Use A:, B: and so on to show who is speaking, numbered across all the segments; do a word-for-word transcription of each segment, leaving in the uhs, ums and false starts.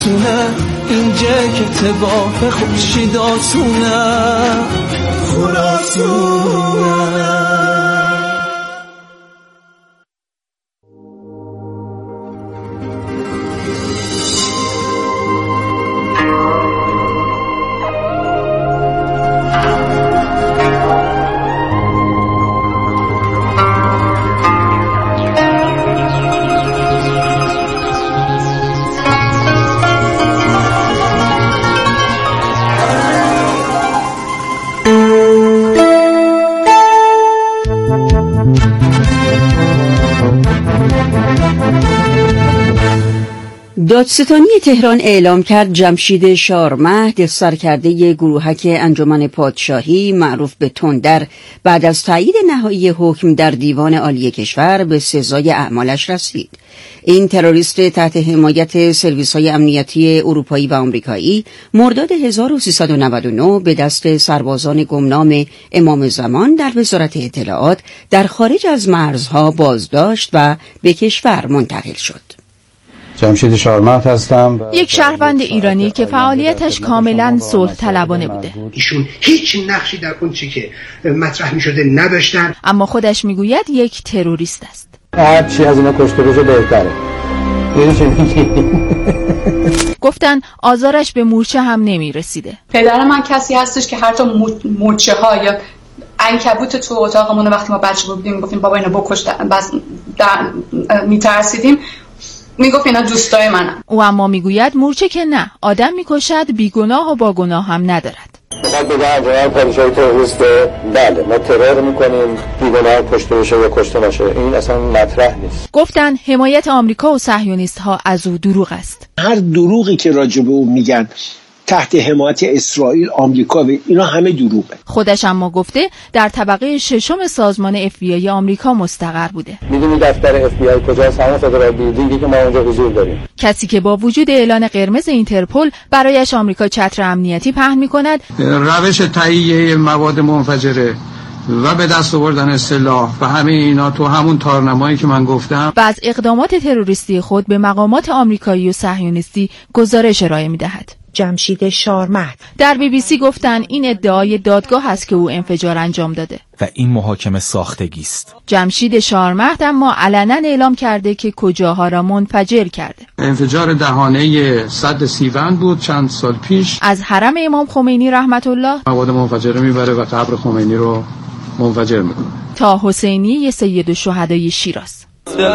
A: خراسونه، اینجا که تباه خورشید آسونه، خراسونه.
B: دادستانی تهران اعلام کرد جمشید شارمهد، سرکرده گروهک انجمن پادشاهی معروف به تندر، بعد از تایید نهایی حکم در دیوان عالی کشور به سزای اعمالش رسید. این تروریست تحت حمایت سرویس‌های امنیتی اروپایی و آمریکایی مرداد هزار و سیصد و نود و نه به دست سربازان گمنام امام زمان در وزارت اطلاعات در خارج از مرزها بازداشت و به کشور منتقل شد.
C: جمشید شارمهد هستم.
D: یک شهروند ایرانی که فعالیتش کاملا صلح طلبانه بوده.
E: ایشون هیچ نقشی در اون چی که مطرح می شده نداشتن،
D: اما خودش میگوید یک تروریست است.
C: هر چی از اینا کشته بشه بهتره.
D: گفتن آزارش به مورچه هم نمی رسیده.
F: پدر من کسی هستش که حتی مورچه ها یا عنکبوت تو اتاقمون وقتی ما بچه بودیم گفتیم بابا اینا بکش، بس میترسیدیم، میگفت اینا دوستای منن.
D: او اما میگوید مورچه که نه، آدم میکشد، بیگناه و با گناه هم ندارد.
C: فقط بگم انجمن پادشاهی تروریست، بله ما ترور میکنیم، بیگناه کشته بشه یا کشته نشه، این اصلا مطرح نیست.
D: گفتن حمایت آمریکا و صهیونیست ها از او دروغ است.
G: هر دروغی که راجع به او میگن تحت حمایت اسرائیل، آمریکا، و اینا همه دروغه.
D: خودش اما گفته در طبقه ششم سازمان اف بی آی آمریکا مستقر بوده.
C: میدونی دفتر اف بی آی کجاست؟ همون فدرال بیلدینگی که ما اونجا حضور داریم.
D: کسی که با وجود اعلان قرمز اینترپل برایش آمریکا چتر امنیتی پهن میکند،
H: روش تهیه مواد منفجره و به دست آوردن سلاح و همه اینا تو همون تارنمایی که من گفتم،
D: و از اقدامات تروریستی خود به مقامات آمریکایی و صهیونیستی گزارش ارائه میدهد.
I: جمشید شارمهد
D: در بی بی سی گفتن این ادعای دادگاه است که او انفجار انجام داده
J: و این محاکمه ساختگی است.
D: جمشید شارمهد اما علنا اعلام کرده که کجاها را منفجر کرده.
H: انفجار دهانه سد سیون بود چند سال پیش.
D: از حرم امام خمینی رحمت الله
H: مواد منفجره میبره و قبر خمینی رو منفجر میکنه.
D: تا حسینی سید الشهدای شیراز.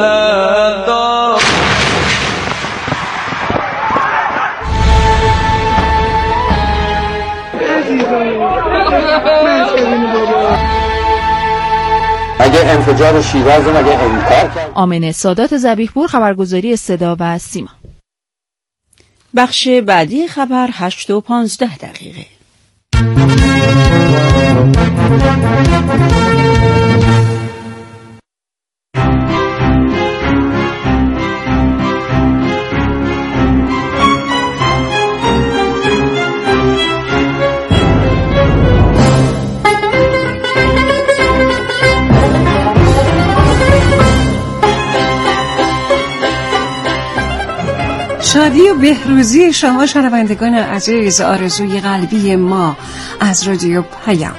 C: اگه انفجار شیراز رو مگه انکار کرد؟
D: آمنه سادات ذبیح‌پور، خبرگزاری صدا و سیما.
B: بخش بعدی خبر هشت و پانزده دقیقه.
K: شادی و بهروزی شما شنوندگان عزیز، آرزوی قلبی ما از رادیو پیام.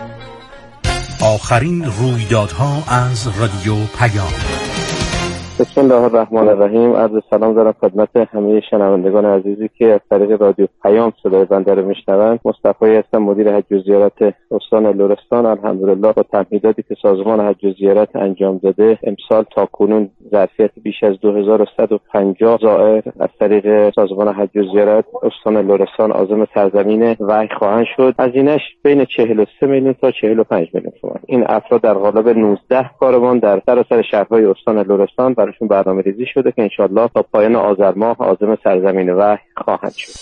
L: آخرین رویدادها از رادیو پیام.
C: بسم الله الرحمن الرحیم. عرض سلام دارم خدمت همه شنوندگان عزیزی که از طریق رادیو پیام صدای بنده رو میشنوند. مصطفی هستم، مدیر حج و زیارت استان لرستان. الحمدلله با تمهیداتی که سازمان حج و زیارت انجام داده، امسال تا کنون ظرفیت بیش از دو هزار و صد و پنجاه زائر از طریق سازمان حج و زیارت استان لرستان عازم سرزمین وحی خواهند شد. هزینه‌اش بین چهل و سه میلیون تا چهل و پنج میلیون تومان. این افراد در قالب نوزده کاروان در سراسر شهرهای استان لرستان براشون برنامه‌ریزی شده که انشالله تا پایان آذر ماه عازم سرزمین وحی خواهند شد.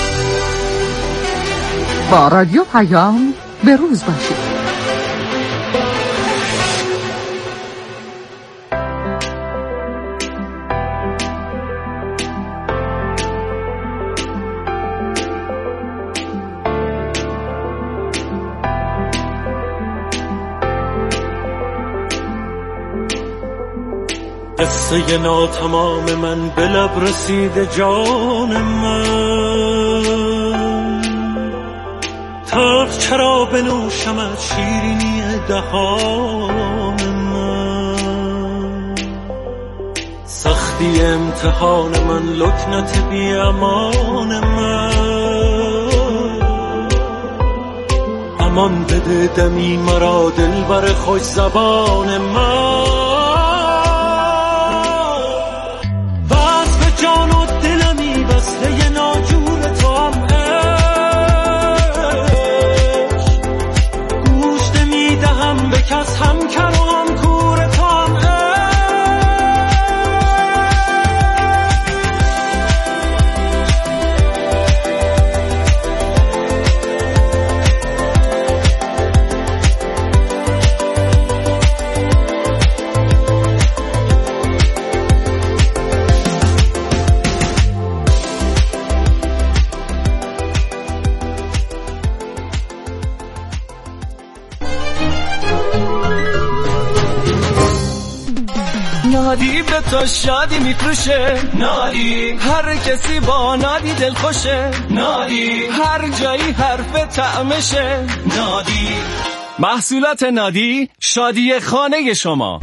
K: با رادیو پیام به روز باشید.
A: قصه ناتمام من به لب رسیده جان من، بنوشمت شیرینی دهان من. سختی امتحان من، لکنت بی امان من. امان بده دمی مرا دلبر خوش زبان من. وصف جان و دلمی بسته ناجور تو هم عشق. گوش نمیدهم به کس، هم کر و هم کور تو هم عشق. نادی به تو شادی میفروشه، نادی هر کسی با نادی دل خوشه، نادی هر جایی حرف طعمشه، نادی محصولات نادی شادی خانه شما.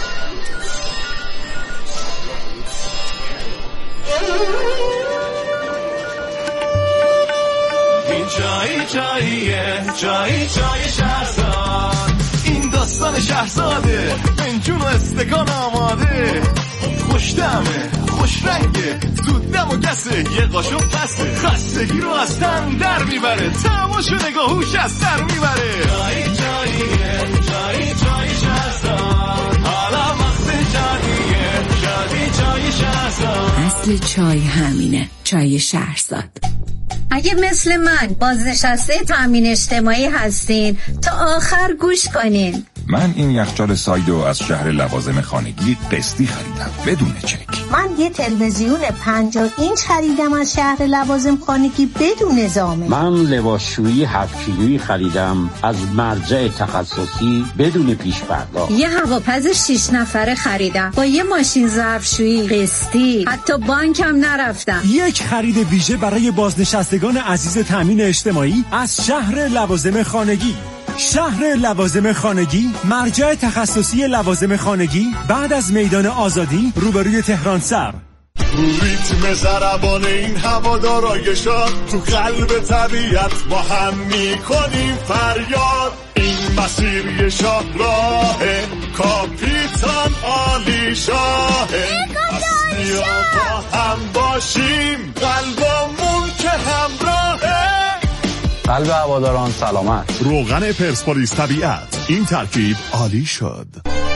A: این جایی جاییه، جایی جای شهرزاد. این داستان شهرزاده، بنجون و استکان آماده. خوش طعمه، خوش رنگه، زود دم و گسه، یه قاشق پسته. خستگی رو از تن در میبره، تماش و نگاهوش از سر میبره. جایی جاییه، جایی جای شهرزاد. حالا وقت جاییه، جایی جای شهرزاد.
M: اصل چای همینه، چای شهرزاد.
N: اگه مثل من بازنشسته تامین اجتماعی هستین تا آخر گوش کنین.
O: من این یخچال سایدو از شهر لوازم خانگی قسطی خریدم بدون چک.
N: من یه تلویزیون پنجاه اینچ خریدم از شهر لوازم خانگی بدون ضامن.
P: من لباسشویی هفت کیلویی خریدم از مرجع تخصصی بدون پیش پرداخت.
N: یه هواپز شش نفره خریدم با یه ماشین ظرفشویی قسطی، حتی بانکم نرفتم.
Q: یک خرید ویژه برای بازنشستگان عزیز تامین اجتماعی از شهر لوازم خانگی. شهر لوازم خانگی، مرجع تخصصی لوازم خانگی، بعد از میدان آزادی روبروی تهران سر.
R: ریتم ضربان این هوادارای شاد، تو قلب طبیعت با هم میکنیم فریاد. این مسیر یه شاهراه، کاپیتان عالی شاهه. پس بیا با هم باشیم، قلبمون که همراهه.
P: قلب هواداران سلامت.
R: روغن پرسپولیس طبیعت، این ترکیب عالی شد.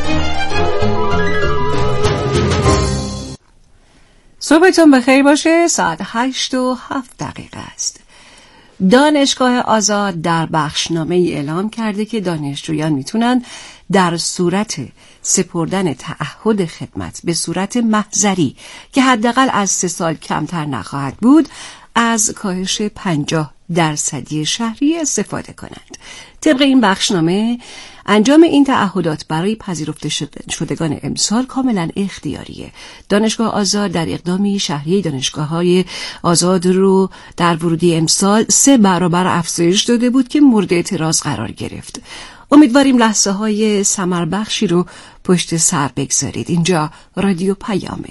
K: صبحتون بخیر باشه. ساعت هشت و هفت دقیقه است. دانشگاه آزاد در بخشنامه ای اعلام کرده که دانشجویان میتونن در صورت سپردن تعهد خدمت به صورت محضری که حداقل از سه سال کمتر نخواهد بود از کاهش پنجاه درصدی شهری استفاده کنند. طبق این بخشنامه انجام این تعهدات برای پذیرفته شدگان امسال کاملا اختیاریه. دانشگاه آزاد در اقدامی شهریه دانشگاه‌های آزاد رو در ورودی امسال سه برابر افزایش داده بود که مورد اعتراض قرار گرفت. امیدواریم لحظه های ثمر بخشی رو پشت سر بگذارید. اینجا رادیو پیامه.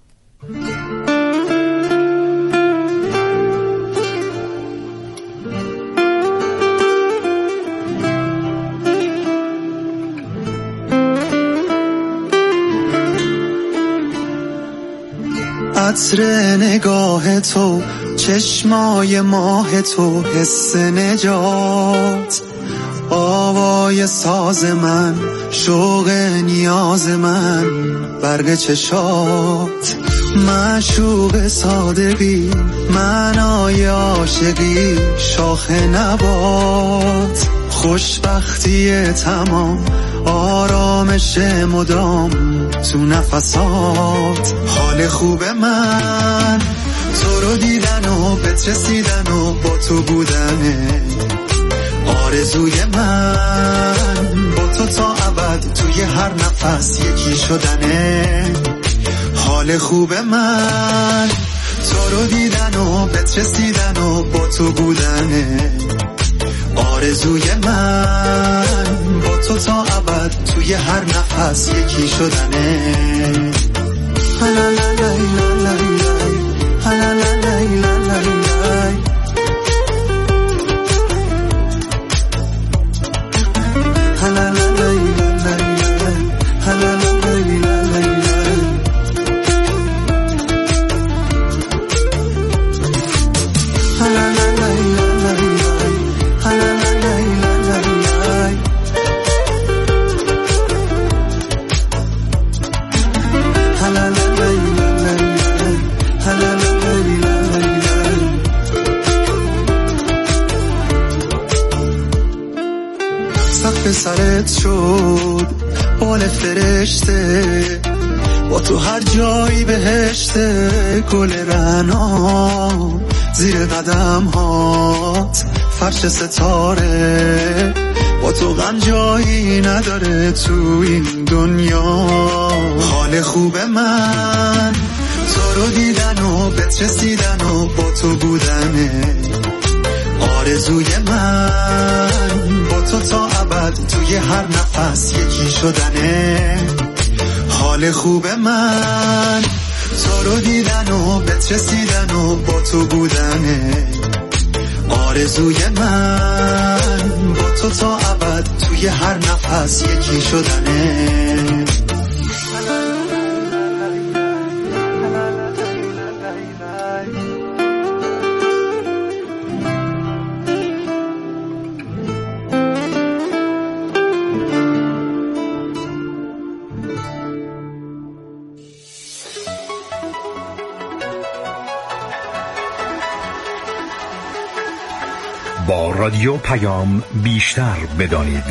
A: عطر نگاه تو، چشمای ماه تو، حس نجات، آوای ساز من، شوق نیاز من، برق چشات، معشوق صادقی، معنای عاشقی، شاخ نبات، خوشبختی تمام، آرامش مدام تو نفسات. حال خوب من تو رو دیدن و بهت رسیدن و با تو بودنه. آرزوی من با تو تا ابد توی هر نفس یکی شدنه. حال خوب من تو رو دیدن و بهت رسیدن و با تو بودنه.
S: آرزوی من با تو تا ابد توی هر نفس یکی شدنه. سرت شد بال فرشته، با تو هر جایی بهشته، گل رعنا زیر قدم هات فرش ستاره، با تو غم جایی نداره تو این دنیا. حال خوب من تو رو دیدن و بهت رسیدن و با تو بودنه. آرزوی من با تو تا ابد توی هر نفس یکی شدنه. حال خوب من تو رو دیدن و بهت رسیدن و با تو بودنه. آرزوی من با تو تا ابد توی هر نفس یکی شدنه.
L: با رادیو پیام بیشتر بدانید.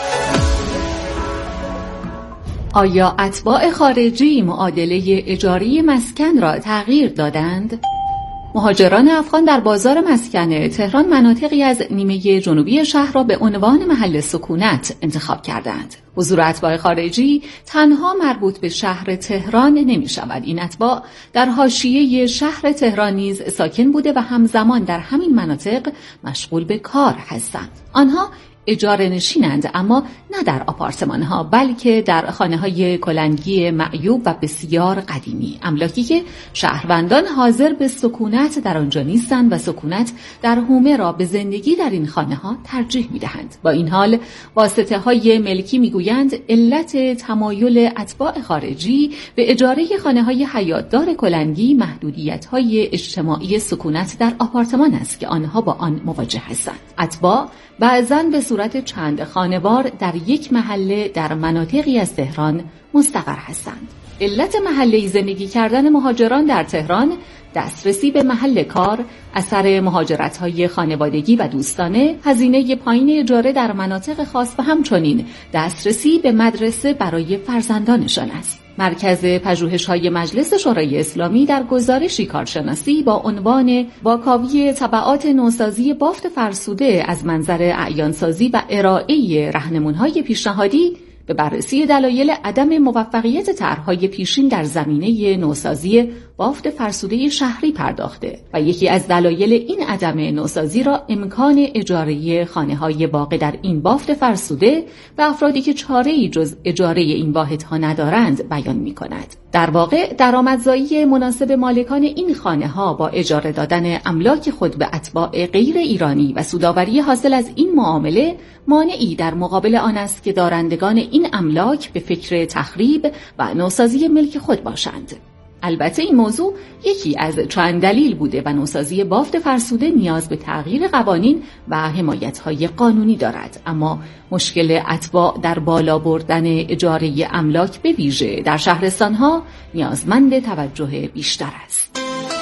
T: آیا اتباع خارجی معادله اجاره مسکن را تغییر دادند؟ مهاجران افغان در بازار مسکن تهران مناطقی از نیمه جنوبی شهر را به عنوان محل سکونت انتخاب کردند. حضور اتباع خارجی تنها مربوط به شهر تهران نمی شود. این اتباع در حاشیه شهر تهران نیز ساکن بوده و همزمان در همین مناطق مشغول به کار هستند. آنها اجاره نشینند، اما نه در آپارتمان ها بلکه در خانه های کلنگی معیوب و بسیار قدیمی، املاکی که شهروندان حاضر به سکونت در آنجا نیستند و سکونت در حومه را به زندگی در این خانه ها ترجیح می دهند. با این حال واسطه های ملکی می گویند علت تمایل اتباع خارجی به اجاره خانه های حیاتدار کلنگی محدودیت های اجتماعی سکونت در آپارتمان است که آنها با آن مواجه هستند. اتباع بعضاً به صورت چند خانوار در یک محله در مناطقی از تهران مستقر هستند. علت محله‌ای زندگی کردن مهاجران در تهران دسترسی به محل کار، اثر مهاجرت‌های خانوادگی و دوستانه، هزینه پایین اجاره در مناطق خاص و همچنین دسترسی به مدرسه برای فرزندانشان است. مرکز پژوهش‌های مجلس شورای اسلامی در گزارشی کارشناسی با عنوان واکاوی تبعات نوسازی بافت فرسوده از منظر اعیانسازی و ارائه راهنمون‌های پیشنهادی به بررسی دلایل عدم موفقیت طرح‌های پیشین در زمینه نوسازی بافت فرسوده شهری پرداخته و یکی از دلایل این عدم نوسازی را امکان اجاره خانه‌های واقع در این بافت فرسوده به افرادی که چاره‌ای جز اجاره این واحدها ندارند بیان می‌کند. در واقع درآمدزایی مناسب مالکان این خانه‌ها با اجاره دادن املاک خود به اتباع غیر ایرانی و سودآوری حاصل از این معامله مانعی در مقابل آن است که دارندگان این املاک به فکر تخریب و نوسازی ملک خود باشند. البته این موضوع یکی از چند دلیل بوده و نوسازی بافت فرسوده نیاز به تغییر قوانین و حمایت‌های قانونی دارد، اما مشکل اتباع در بالا بردن اجاره املاک به ویژه در شهرستان‌ها نیازمند توجه بیشتر است.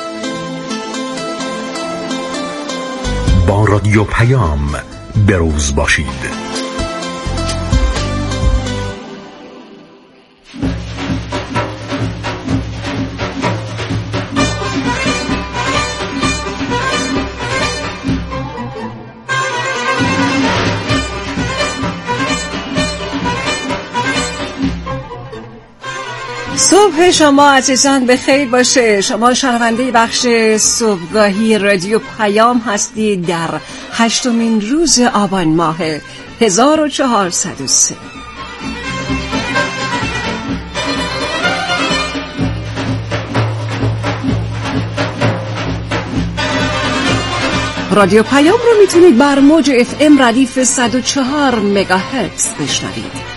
L: با رادیو پیام بروز باشید.
K: صبح شما عزیزان به خیر باشه. شما شنونده بخش صبحگاهی رادیو پیام هستید در هشتمین روز آبان ماه هزار و چهارصد و سه. رادیو پیام رو میتونید بر موج اف ام ردیف صد و چهار مگاهرتز بشنوید.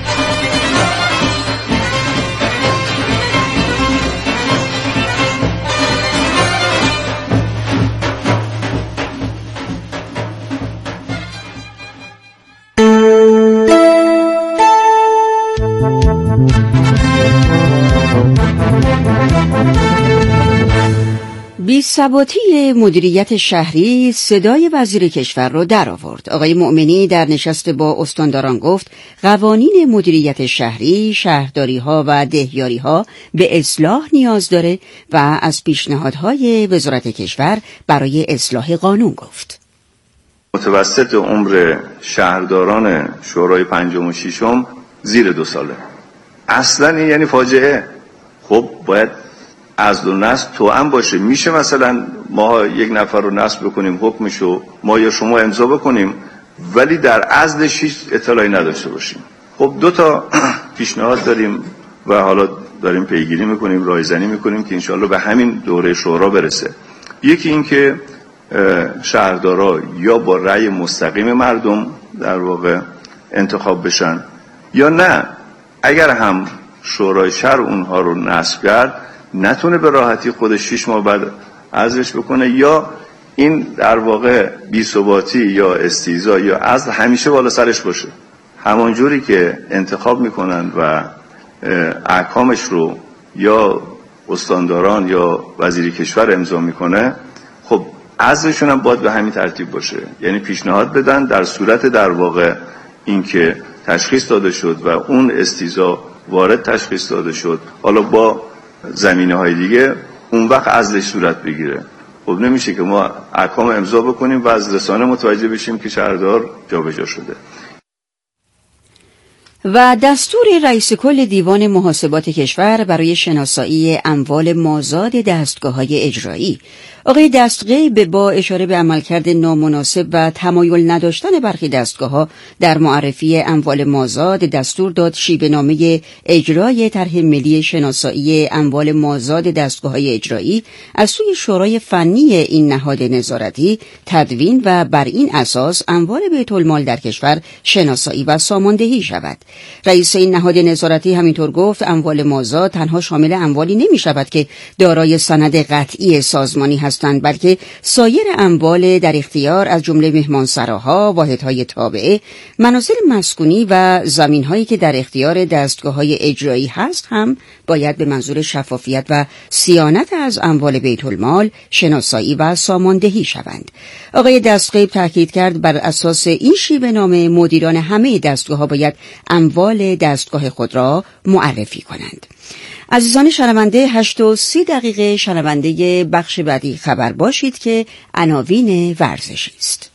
B: بی‌ثباتی مدیریت شهری صدای وزیر کشور را درآورد. آقای مؤمنی در نشست با استانداران گفت قوانین مدیریت شهری، شهرداری‌ها و دهیاری‌ها به اصلاح نیاز داره و از پیشنهادهای وزارت کشور برای اصلاح قانون گفت.
U: متوسط عمر شهرداران شورای پنجم و ششم زیر دو ساله. اصلا این یعنی فاجعه. خب باید عزل و نصب توأم باشه. میشه مثلا ما یک نفر رو نصب بکنیم، حکمشو ما یا شما امضا بکنیم، ولی در عزلش هیچ اطلاعی نداشته باشیم. خب دو تا پیشنهاد داریم و حالا داریم پیگیری میکنیم، رایزنی میکنیم که انشالله به همین دوره شورا برسه. یکی این که شهردارا یا با رأی مستقیم مردم در واقع انتخاب بشن، یا نه اگر هم شورای شهر اونها رو نصب کرد نتونه به راحتی خودش شش ماه بعد عزلش بکنه، یا این در واقع بی‌ثباتی یا استیضاح یا عزل همیشه بالا سرش باشه. همانجوری که انتخاب میکنن و احکامش رو یا استانداران یا وزیر کشور امضا میکنه، خب عزلشون هم باید به همین ترتیب باشه. یعنی پیشنهاد بدن در صورت در واقع اینکه تشخیص داده شد و اون استیضاح وارد تشخیص داده شد، حالا با زمینه های دیگه، اون وقت عزلش صورت بگیره. خب نمیشه که ما احکام امضا بکنیم و از رسانه متوجه بشیم که شهردار جابجا شده.
B: و دستور رئیس کل دیوان محاسبات کشور برای شناسایی اموال مازاد دستگاه‌های اجرایی. آقای دستقی با اشاره به عملکرد نامناسب و تمایل نداشتن برخی دستگاه‌ها در معرفی اموال مازاد دستور داد شیوه‌نامه اجرای طرح ملی شناسایی اموال مازاد دستگاه‌های اجرایی از سوی شورای فنی این نهاد نظارتی تدوین و بر این اساس اموال بیت المال در کشور شناسایی و ساماندهی شود. رئیس این نهاد نظارتی همینطور گفت اموال مازاد تنها شامل اموالی نمی شود که دارای سند قطعی سازمانی هستند، بلکه سایر اموال در اختیار از جمله مهمانسراها، واحدهای تابعه، منازل مسکونی و زمینهایی که در اختیار دستگاه‌های اجرایی هست هم باید به منظور شفافیت و صیانت از اموال بیت المال شناسایی و ساماندهی شوند. آقای دستقیب تاکید کرد بر اساس این شیوه‌نامه مدیران همه دستگاه‌ها باید اموال دستگاه خود را معرفی کنند. عزیزان شنونده، هشت و سی دقیقه شنونده بخش بعدی خبر باشید که عناوین ورزشی است.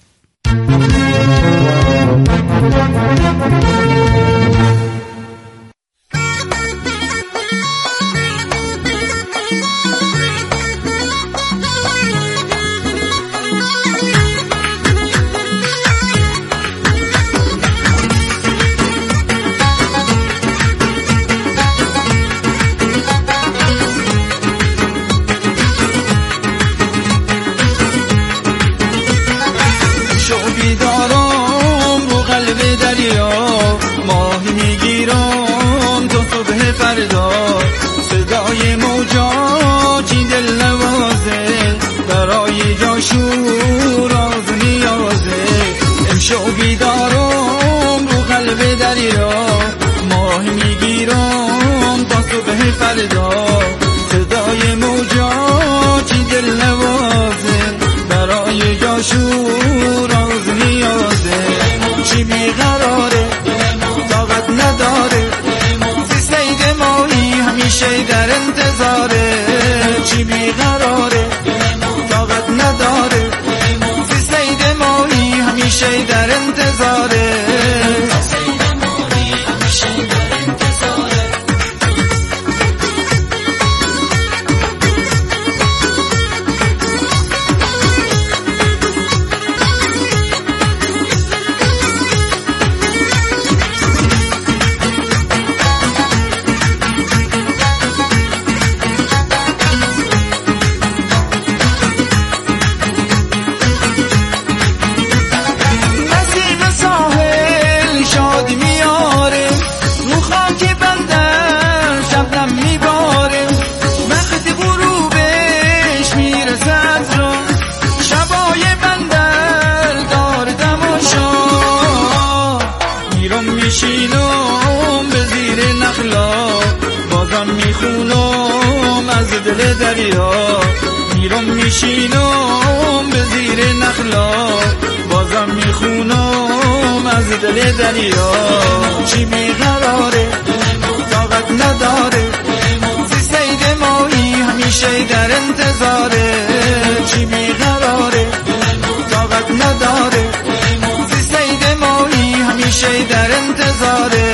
V: صدای موجا چی دل نوازه برای جاشور از نیازه. امشو بیدارم رو قلب دریا ماه میگیرم تا صبح فردا. صدای موجا چی دل نوازه برای جاشور از نیازه. چی بیقراره طاقت نداره همیشه در انتظاره. چی بیقراره طاقت نداره فی صید ماهی همیشه در انتظاره. دریا، میرم میشینم به زیر نخلا، بازم میخونم از دل دریا. چی بیقراره طاقت نداره، زی سید ماهی همیشه در انتظاره. چی بیقراره طاقت نداره، زی سید ماهی همیشه در انتظاره.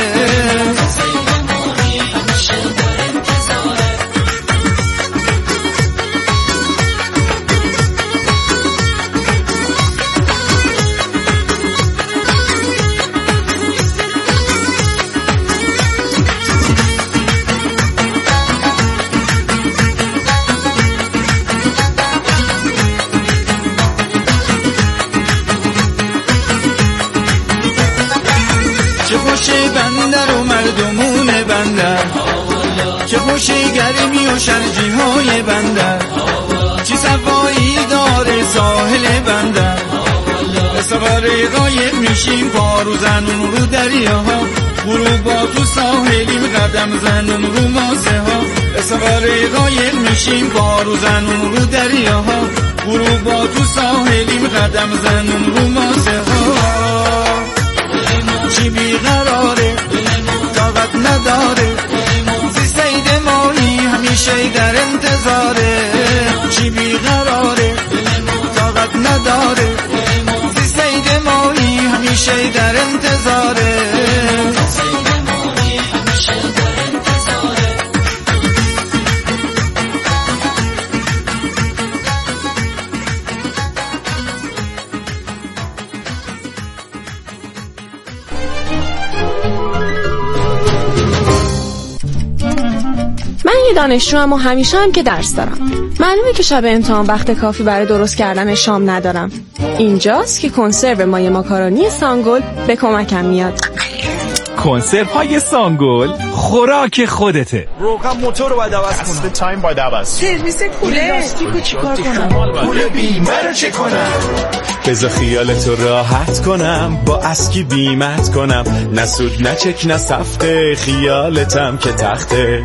V: چه خوشی گرمی و شرجی های بندر، چی صفایی داره ساحل بندر. به سواره قایق میشیم پارو زنون رو دریاها، غروبا تو ساحلیم قدم زنون رو ماسه ها. به سواره قایق میشیم پارو زنون رو دریاها، غروبا تو ساحلیم قدم زنون رو ماسه ها. چی بیقراره طاقت نداره، زی سید ماهی همیشه در انتظاره. چی بیقراره طاقت نداره، زی سید ماهی همیشه در انتظاره.
E: دانشجو هم و همیشه هم که درس دارم. معلومه که شب امتحان وقت کافی برای درست کردن شام ندارم. اینجاست که کنسرو مایه ماکارونی سانگل به کمکم میاد.
J: کنسرو های سانگل خوراک خودته.
A: روغن موتور رو باید عوض کنم. تایم باید عوض.
E: سرویس کوله لاستیکو چیکار کنم؟
A: پول بیمه رو چه کنم؟ بذار خیالتو راحت کنم، با اسکی بیمت کنم. نه سود نه چک نه سفته، خیالتم که تخته.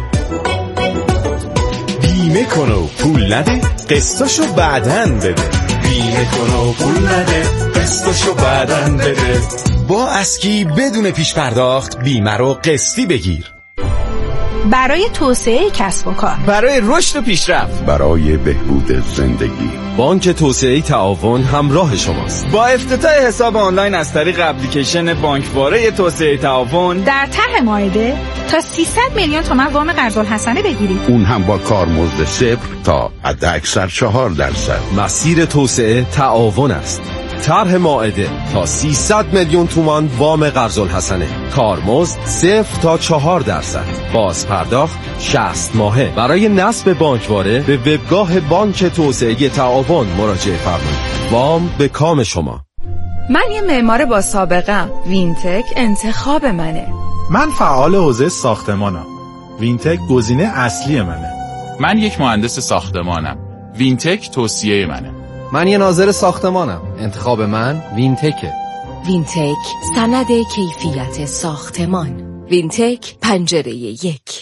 A: بیمه کن و پول نده، قسطاشو بعدن بده. بیمه کن و پول نده، قسطاشو بعدن بده. با اسکی بدون پیش پرداخت بیمه رو قسطی بگیر.
E: برای توسعه کسب و کار،
J: برای رشد و پیشرفت،
F: برای بهبود زندگی،
A: بانک توسعه تعاون همراه شماست.
J: با افتتاح حساب آنلاین از طریق اپلیکیشن بانکواره توسعه تعاون
E: در طرح مائده تا سیصد میلیون تومان وام قرض‌الحسنه بگیرید.
F: اون هم با کارمزد صفر تا حداکثر چهار درصد.
A: مسیر توسعه تعاون است. طرح مائده تا سیصد میلیون تومان وام قرض‌الحسنه، کارمزد صفر تا چهار درصد، باز پرداخت شصت ماهه. برای نصب بانکواره به وبگاه بانک توسعه تعاون مراجعه فرمایید. وام به کام شما.
E: من یه معمار با سابقه، وینتک انتخاب منه.
W: من فعال حوزه ساختمانم، وینتک گزینه اصلی منه.
X: من یک مهندس ساختمانم، وینتک توصیه منه.
Y: من یه ناظر ساختمانم، انتخاب من وینتکه.
M: وینتک سند کیفیت ساختمان. وینتک پنجره یک.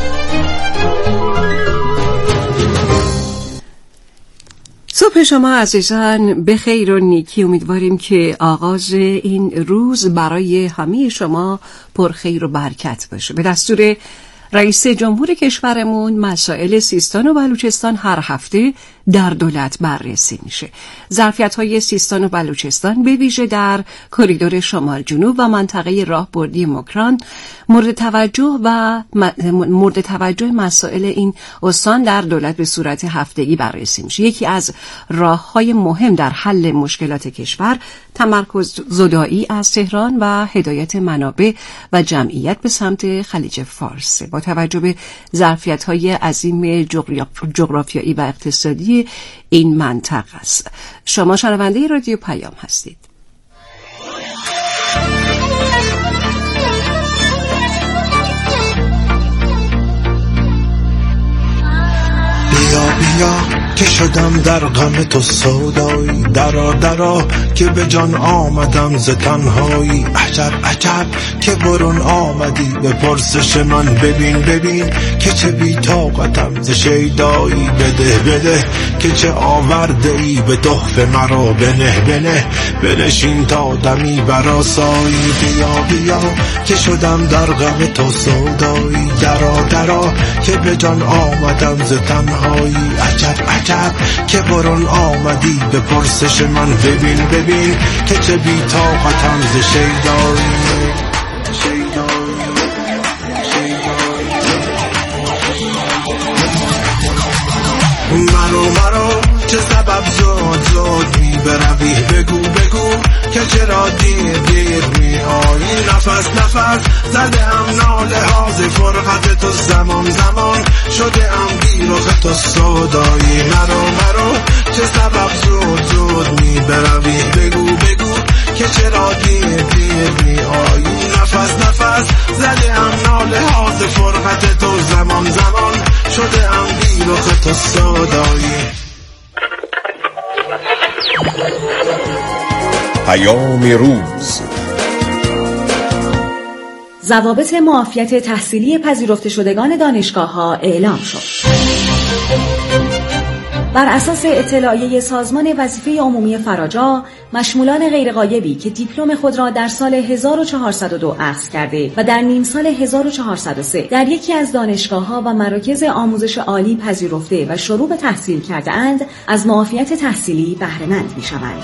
K: صبح شما عزیزان به خیر و نیکی. امیدواریم که آغاز این روز برای همه شما پر خیر و برکت باشه. به دستور رئیس جمهور کشورمون مسائل سیستان و بلوچستان هر هفته در دولت بررسی میشه. ظرفیت‌های سیستان و بلوچستان به ویژه در کریدور شمال جنوب و منطقه راهبردی مکران مورد توجه و مورد توجه مسائل این استان در دولت به صورت هفتگی بررسی میشه. یکی از راه‌های مهم در حل مشکلات کشور تمرکز زدایی از تهران و هدایت منابع و جمعیت به سمت خلیج فارس با توجه به ظرفیت‌های عظیم جغرافیایی و اقتصادی این منطقه است. شما شنونده رادیو پیام هستید.
S: بیا بیا که شدم در غم تو سودایی، درا درا که به جان آمدم ز تنهایی. عجب عجب که برون آمدی به پرسش من، ببین ببین که چه بی طاقتم ز شیدایی. بده بده که چه آورده ای به تحفه مرا، بنه بنه بنشین تا دمی برآسایی. بیا بیا که شدم در غم تو سودایی، درا درا که به جان آمدم ز تنهایی. عجب عجب که برون آمدی به پرسش من، ببین ببین که چه بی طاقتم ز شیدایی. مرو مرو چه سبب زود زود می بروی، بگو بگو که چرا دیر دیر می آیی. نفس نفس زده هم ناله ها ز فرقت تو، زمان زمان شده هم بی رخ تو سودایی. مرو مرو چه سبب زود زود می بروی، بگو بگو که چرا دیر دیر می آیی. نفس نفس زده هم ناله ها ز فرقت تو، زمان زمان شده هم بی رخ تو سودایی.
L: پیام روز.
C: ضوابط معافیت تحصیلی پذیرفته شدگان دانشگاه‌ها اعلام شد. بر اساس اطلاعیه سازمان وظیفه عمومی فراجا، مشمولان غیرغایبی که دیپلم خود را در سال هزار و چهارصد و دو اخذ کرده و در نیم سال هزار و چهارصد و سه در یکی از دانشگاه‌ها و مراکز آموزش عالی پذیرفته و شروع به تحصیل کرده اند، از معافیت تحصیلی بهره مند می‌شوند.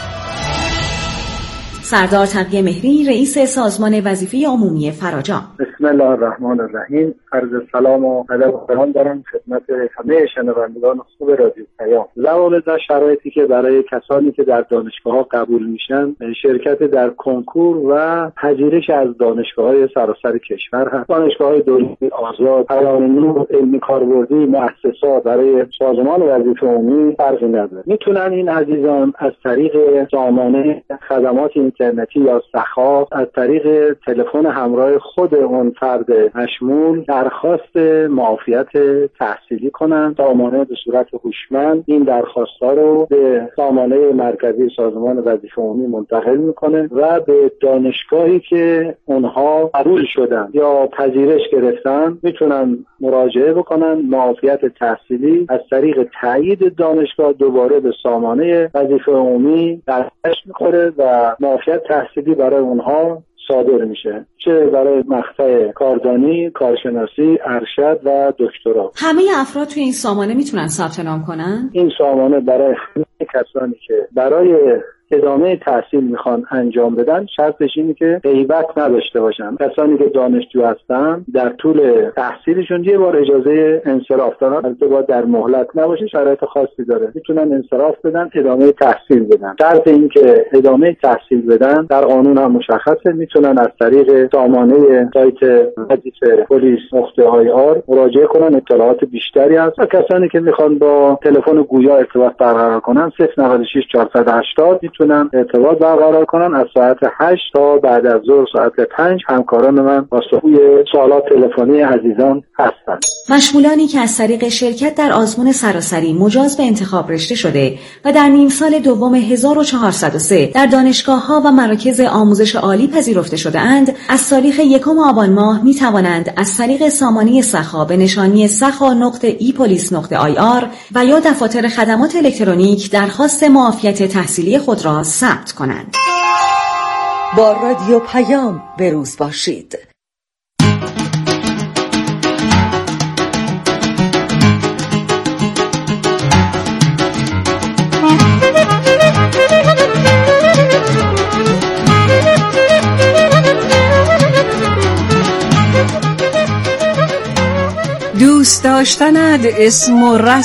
C: سردار تقی مهری، رئیس سازمان وظیفه عمومی فراجا:
D: بسم الله الرحمن الرحیم. عرض سلام و ادب و احترام دارم خدمت همه شنوندگان خوب رادیو پیام. ضوابط و شرایطی که برای کسانی که در دانشگاه‌ها قبول میشن، شرکت در کنکور و پذیرش از دانشگاه‌های سراسر کشور هست. دانشگاه‌های دولتی آزاد، پیام نور، علمی کاربردی، مؤسسات برای سازمان وظیفه عمومی فرقی نداره. میتونن این عزیزان از طریق سامانه خدمات اینترنتی یا سخا، از طریق تلفن همراه خود اون فرد مشمول درخواست معافیت تحصیلی کنند. سامانه به صورت هوشمند این درخواست‌ها رو به سامانه مرکزی سازمان وظیفه عمومی منتقل میکنه و به دانشگاهی که اونها قبول شدن یا پذیرش گرفتن میتونن مراجعه بکنن. معافیت تحصیلی از طریق تایید دانشگاه دوباره به سامانه وظیفه عمومی درخواست میخوره و معافیت تحصیلی برای اونها صادر میشه، چه برای مقطع کاردانی، کارشناسی، ارشد و دکترا.
C: همه افراد توی این سامانه میتونن ثبت نام کنن؟
D: این سامانه برای همه کسانی که برای ادامه تحصیل میخوان انجام بدن، شرطش اینه که غیبت نداشته باشن. کسانی که دانشجو هستن در طول تحصیلشون یه بار اجازه انصراف دارن، البته باید در مهلت نباشه، شرایط خاصی داره، میتونن انصراف بدن، ادامه تحصیل بدن. شرط این که ادامه تحصیل بدن در قانون هم مشخصه، میتونن از طریق سامانه سایت وظیفه پلیس نقطه آی آر مراجعه کنن. اطلاعات بیشتری هست. و کسانی که میخوان با تلفن گویا ارتباط برقرار کنن، صفر نود و شش چهارصد و هشتاد میتونن ارتباط برقرار کنن. از ساعت هشت تا بعد از ظهر ساعت پنج همکاران من پاسخگوی سوالات تلفنی عزیزان هستند.
C: مشمولانی که از طریق شرکت در آزمون سراسری مجاز به انتخاب رشته شده و در نیم سال دوم هزار و چهارصد و سه در دانشگاه‌ها و مراکز آموزش عالی پذیرفته شده اند، از تاریخ یکم آبان ماه می توانند از طریق سامانه سخا به نشانی سخا نقطه ای پلیس نقطه آی آر و یا دفاتر خدمات الکترونیک درخواست معافیت تحصیلی خود را ثبت کنند.
M: با رادیو پیام به روز باشید.
K: دوست داشتند اسم و رسم